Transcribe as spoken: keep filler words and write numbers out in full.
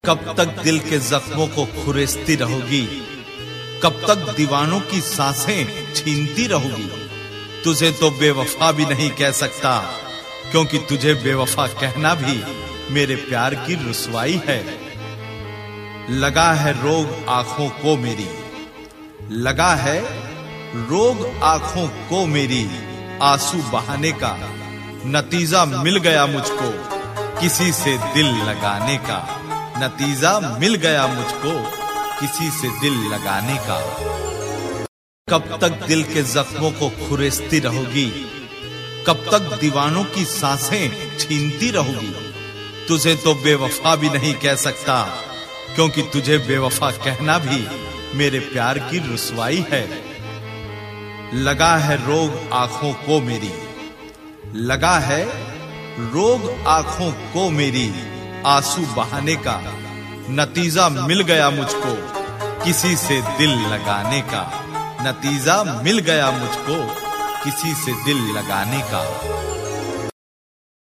कब तक दिल के जख्मों को खुरेसती रहोगी? कब तक दीवानों की सांसें छीनती रहोगी? तुझे तो बेवफा भी नहीं कह सकता, क्योंकि तुझे बेवफा कहना भी मेरे प्यार की रुसवाई है। लगा है रोग आंखों को मेरी, लगा है रोग आंखों को मेरी, आंसू बहाने का नतीजा मिल गया मुझको, किसी से दिल लगाने का नतीजा मिल गया मुझको, किसी से दिल लगाने का। कब तक दिल के जख्मों को खुरेसती रहोगी? कब तक दीवानों की सांसें छीनती रहोगी? तुझे तो बेवफा भी नहीं कह सकता, क्योंकि तुझे बेवफा कहना भी मेरे प्यार की रुसवाई है। लगा है रोग आंखों को मेरी, लगा है रोग आंखों को मेरी, आंसू बहाने का नतीजा मिल गया मुझको, किसी से दिल लगाने का नतीजा मिल गया मुझको, किसी से दिल लगाने का।